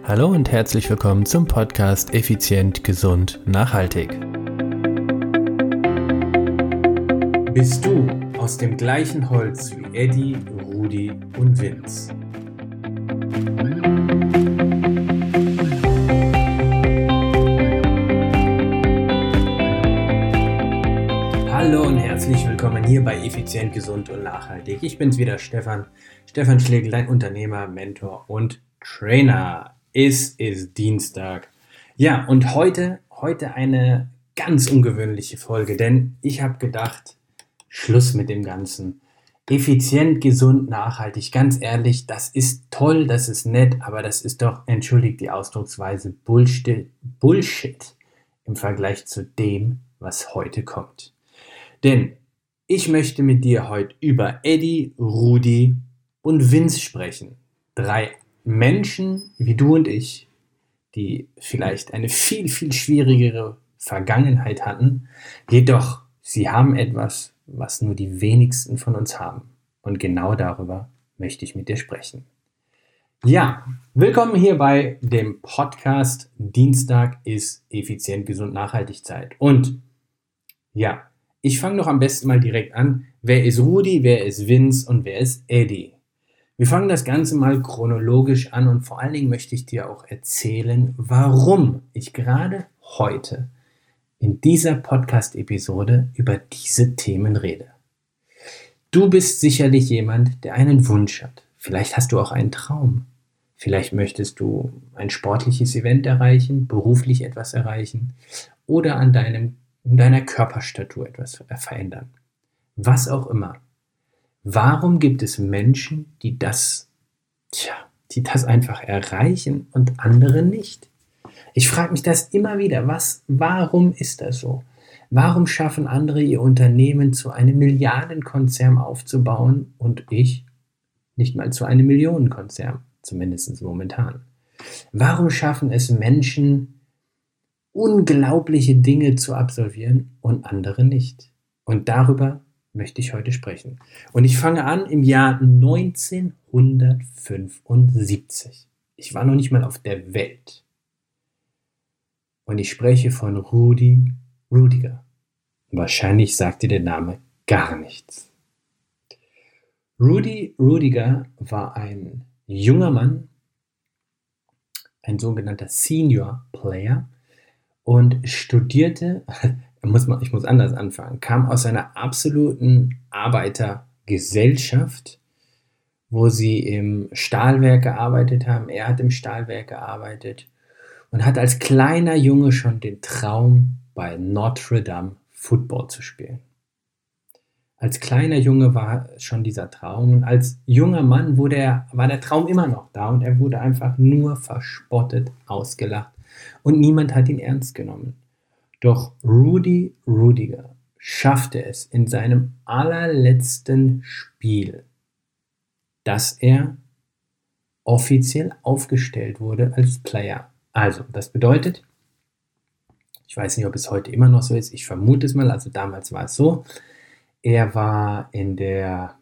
Hallo und herzlich willkommen zum Podcast Effizient, Gesund, Nachhaltig. Bist du aus dem gleichen Holz wie Eddie, Rudi und Vince? Hallo und herzlich willkommen hier bei Effizient, Gesund und Nachhaltig. Ich bin's wieder, Stefan Schlegel, dein Unternehmer, Mentor und Trainer. Es ist Dienstag. Ja, und heute eine ganz ungewöhnliche Folge, denn ich habe gedacht, Schluss mit dem Ganzen. Effizient, gesund, nachhaltig. Ganz ehrlich, das ist toll, das ist nett, aber das ist doch, entschuldigt die Ausdrucksweise, Bullshit im Vergleich zu dem, was heute kommt. Denn ich möchte mit dir heute über Eddie, Rudi und Vince sprechen. 3 Menschen wie du und ich, die vielleicht eine viel, viel schwierigere Vergangenheit hatten, jedoch sie haben etwas, was nur die wenigsten von uns haben. Und genau darüber möchte ich mit dir sprechen. Ja, willkommen hier bei dem Podcast Dienstag ist effizient, gesund, nachhaltig Zeit. Und ja, ich fange doch am besten mal direkt an. Wer ist Rudi, wer ist Vince und wer ist Eddie? Wir fangen das Ganze mal chronologisch an und vor allen Dingen möchte ich dir auch erzählen, warum ich gerade heute in dieser Podcast-Episode über diese Themen rede. Du bist sicherlich jemand, der einen Wunsch hat. Vielleicht hast du auch einen Traum. Vielleicht möchtest du ein sportliches Event erreichen, beruflich etwas erreichen oder an deiner Körperstatur etwas verändern. Was auch immer. Warum gibt es Menschen, die das einfach erreichen und andere nicht? Ich frage mich das immer wieder. Warum ist das so? Warum schaffen andere ihr Unternehmen zu einem Milliardenkonzern aufzubauen und ich nicht mal zu einem Millionenkonzern, zumindest momentan? Warum schaffen es Menschen, unglaubliche Dinge zu absolvieren und andere nicht? Und darüber möchte ich heute sprechen. Und ich fange an im Jahr 1975. Ich war noch nicht mal auf der Welt. Und ich spreche von Rudi Rudiger. Wahrscheinlich sagt dir der Name gar nichts. Rudi Rudiger war ein junger Mann, ein sogenannter Senior Player und studierte, ich muss anders anfangen, kam aus einer absoluten Arbeitergesellschaft, wo sie im Stahlwerk gearbeitet haben. Er hat im Stahlwerk gearbeitet und hat als kleiner Junge schon den Traum, bei Notre Dame Football zu spielen. Als kleiner Junge war schon dieser Traum und als junger Mann war der Traum immer noch da und er wurde einfach nur verspottet, ausgelacht und niemand hat ihn ernst genommen. Doch Rudi Rudiger schaffte es in seinem allerletzten Spiel, dass er offiziell aufgestellt wurde als Player. Also, das bedeutet, ich weiß nicht, ob es heute immer noch so ist, ich vermute es mal, also damals war es so, er war in der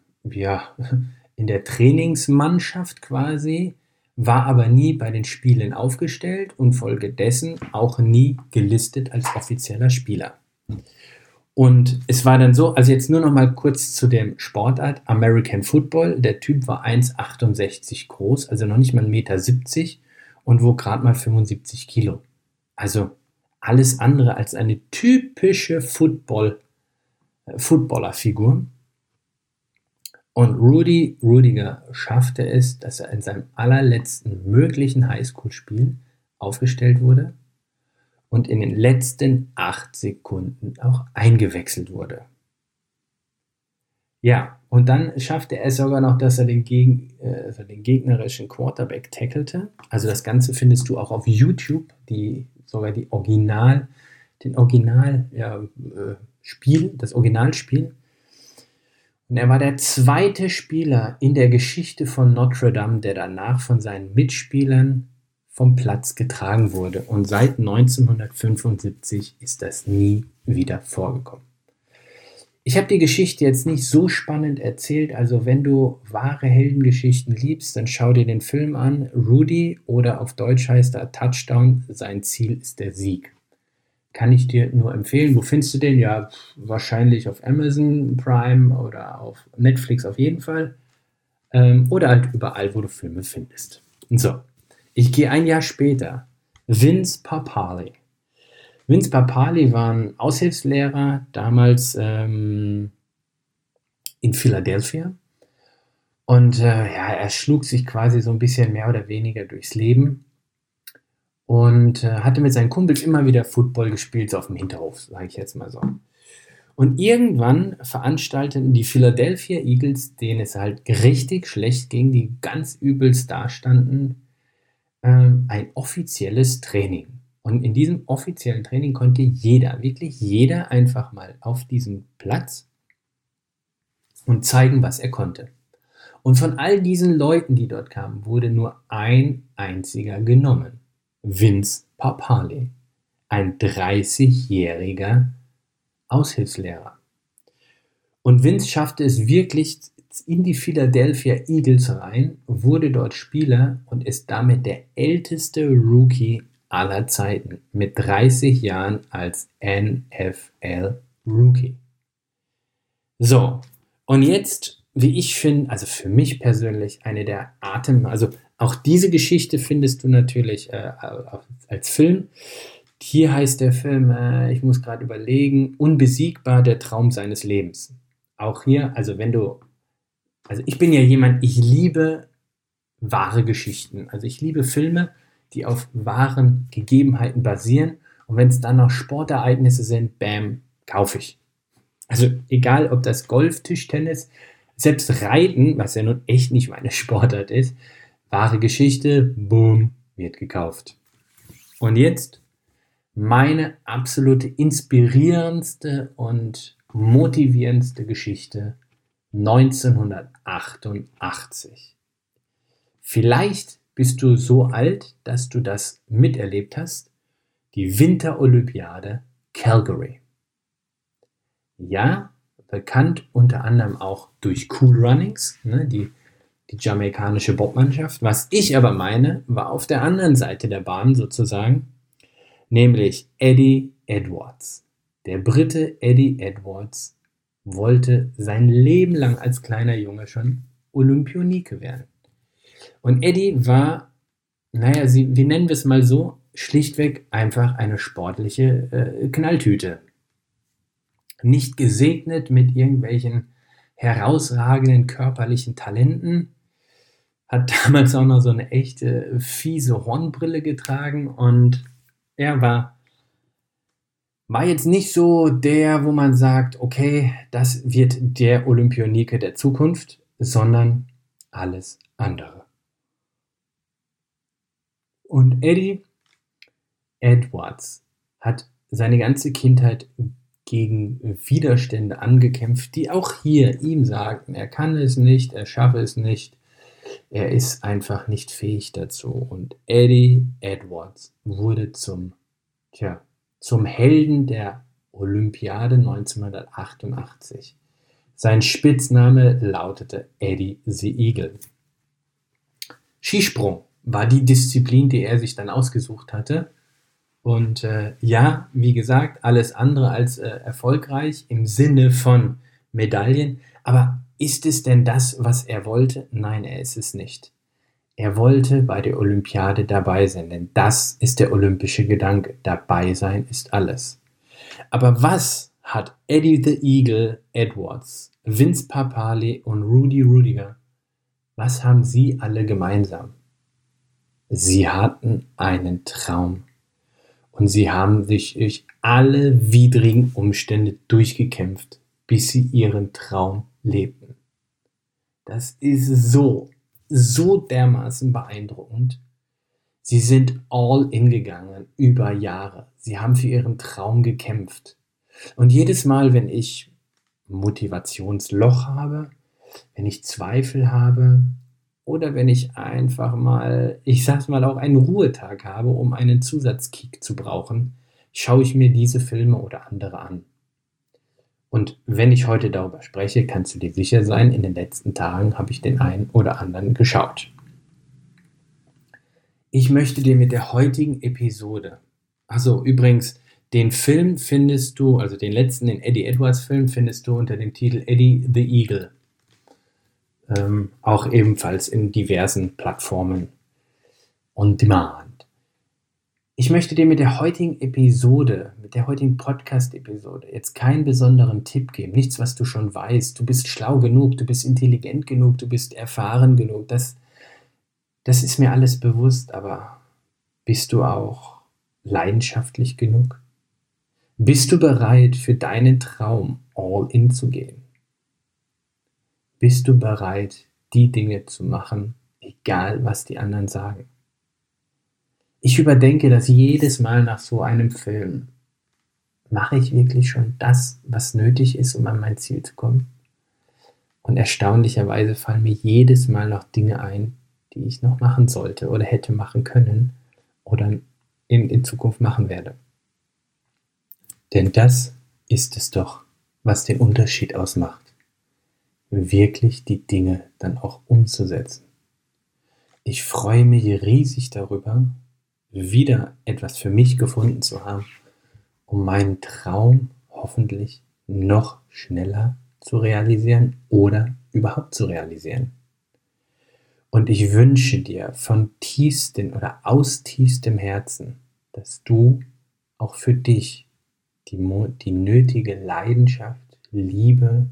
Trainingsmannschaft quasi, war aber nie bei den Spielen aufgestellt und folgedessen auch nie gelistet als offizieller Spieler. Und es war dann so, also jetzt nur noch mal kurz zu dem Sportart, American Football, der Typ war 1,68 groß, also noch nicht mal 1,70 Meter und wog gerade mal 75 Kilo. Also alles andere als eine typische Footballerfigur. Und Rudi Rudiger schaffte es, dass er in seinem allerletzten möglichen Highschool-Spiel aufgestellt wurde und in den letzten 8 Sekunden auch eingewechselt wurde. Ja, und dann schaffte er es sogar noch, dass er den gegnerischen Quarterback tackelte. Also das Ganze findest du auch auf YouTube, das Originalspiel. Und er war der zweite Spieler in der Geschichte von Notre Dame, der danach von seinen Mitspielern vom Platz getragen wurde. Und seit 1975 ist das nie wieder vorgekommen. Ich habe die Geschichte jetzt nicht so spannend erzählt, also wenn du wahre Heldengeschichten liebst, dann schau dir den Film an, Rudy, oder auf Deutsch heißt er Touchdown, sein Ziel ist der Sieg. Kann ich dir nur empfehlen. Wo findest du den? Ja, wahrscheinlich auf Amazon Prime oder auf Netflix auf jeden Fall. Oder halt überall, wo du Filme findest. So, ich gehe ein Jahr später. Vince Papale. Vince Papale war ein Aushilfslehrer, damals in Philadelphia. Und er schlug sich quasi so ein bisschen mehr oder weniger durchs Leben und hatte mit seinen Kumpels immer wieder Football gespielt, so auf dem Hinterhof, sage ich jetzt mal so. Und irgendwann veranstalteten die Philadelphia Eagles, denen es halt richtig schlecht ging, die ganz übelst dastanden, ein offizielles Training. Und in diesem offiziellen Training konnte jeder, wirklich jeder, einfach mal auf diesen Platz und zeigen, was er konnte. Und von all diesen Leuten, die dort kamen, wurde nur ein einziger genommen. Vince Papale, ein 30-jähriger Aushilfslehrer. Und Vince schaffte es wirklich in die Philadelphia Eagles rein, wurde dort Spieler und ist damit der älteste Rookie aller Zeiten mit 30 Jahren als NFL-Rookie. So, und jetzt, wie ich finde, also für mich persönlich eine der also auch diese Geschichte findest du natürlich als Film. Hier heißt der Film, ich muss gerade überlegen, Unbesiegbar, der Traum seines Lebens. Auch hier, also ich bin ja jemand, ich liebe wahre Geschichten. Also ich liebe Filme, die auf wahren Gegebenheiten basieren. Und wenn es dann noch Sportereignisse sind, bam, kaufe ich. Also egal, ob das Golf, Tischtennis, selbst Reiten, was ja nun echt nicht meine Sportart ist, wahre Geschichte, boom, wird gekauft. Und jetzt meine absolute inspirierendste und motivierendste Geschichte 1988. Vielleicht bist du so alt, dass du das miterlebt hast, die Winterolympiade Calgary. Ja, bekannt unter anderem auch durch Cool Runnings, die jamaikanische Bobmannschaft. Was ich aber meine, war auf der anderen Seite der Bahn sozusagen, nämlich Eddie Edwards. Der Brite Eddie Edwards wollte sein Leben lang als kleiner Junge schon Olympionike werden. Und Eddie war, wie nennen wir es mal so, schlichtweg einfach eine sportliche Knalltüte. Nicht gesegnet mit irgendwelchen herausragenden körperlichen Talenten, hat damals auch noch so eine echte fiese Hornbrille getragen und er war jetzt nicht so der, wo man sagt, okay, das wird der Olympionike der Zukunft, sondern alles andere. Und Eddie Edwards hat seine ganze Kindheit gegen Widerstände angekämpft, die auch hier ihm sagten, er kann es nicht, er schaffe es nicht, er ist einfach nicht fähig dazu. Und Eddie Edwards wurde zum Helden der Olympiade 1988. Sein Spitzname lautete Eddie the Eagle. Skisprung war die Disziplin, die er sich dann ausgesucht hatte. Und wie gesagt, alles andere als erfolgreich im Sinne von Medaillen. Aber ist es denn das, was er wollte? Nein, er ist es nicht. Er wollte bei der Olympiade dabei sein, denn das ist der olympische Gedanke. Dabei sein ist alles. Aber was hat Eddie the Eagle Edwards, Vince Papale und Rudy Rudiger, was haben sie alle gemeinsam? Sie hatten einen Traum. Und sie haben sich durch alle widrigen Umstände durchgekämpft, bis sie ihren Traum lebten. Das ist so dermaßen beeindruckend. Sie sind all in gegangen über Jahre. Sie haben für ihren Traum gekämpft. Und jedes Mal, wenn ich Motivationsloch habe, wenn ich Zweifel habe oder wenn ich einfach mal, ich sag's mal, auch einen Ruhetag habe, um einen Zusatzkick zu brauchen, schaue ich mir diese Filme oder andere an. Und wenn ich heute darüber spreche, kannst du dir sicher sein, in den letzten Tagen habe ich den einen oder anderen geschaut. Ich möchte dir mit der heutigen Episode, übrigens, den Film findest du, also den Eddie Edwards Film findest du unter dem Titel Eddie the Eagle. Auch ebenfalls in diversen Plattformen on demand. Ich möchte dir mit der heutigen Podcast-Episode jetzt keinen besonderen Tipp geben, nichts, was du schon weißt. Du bist schlau genug, du bist intelligent genug, du bist erfahren genug. Das ist mir alles bewusst, aber bist du auch leidenschaftlich genug? Bist du bereit, für deinen Traum all in zu gehen? Bist du bereit, die Dinge zu machen, egal was die anderen sagen? Ich überdenke das jedes Mal nach so einem Film. Mache ich wirklich schon das, was nötig ist, um an mein Ziel zu kommen? Und erstaunlicherweise fallen mir jedes Mal noch Dinge ein, die ich noch machen sollte oder hätte machen können oder in Zukunft machen werde. Denn das ist es doch, was den Unterschied ausmacht. Wirklich die Dinge dann auch umzusetzen. Ich freue mich riesig darüber, wieder etwas für mich gefunden zu haben, um meinen Traum hoffentlich noch schneller zu realisieren oder überhaupt zu realisieren. Und ich wünsche dir von tiefstem oder aus tiefstem Herzen, dass du auch für dich die nötige Leidenschaft, Liebe,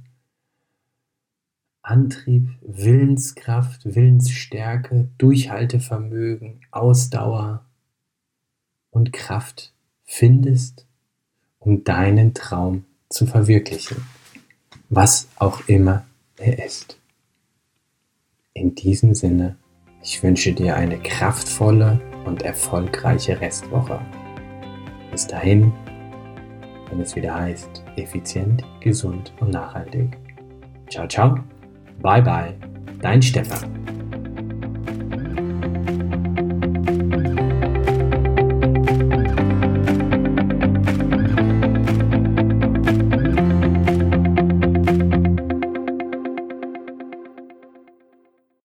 Antrieb, Willenskraft, Willensstärke, Durchhaltevermögen, Ausdauer und Kraft findest, um deinen Traum zu verwirklichen, was auch immer er ist. In diesem Sinne, ich wünsche dir eine kraftvolle und erfolgreiche Restwoche. Bis dahin, wenn es wieder heißt, effizient, gesund und nachhaltig. Ciao, ciao. Bye bye, dein Stefan.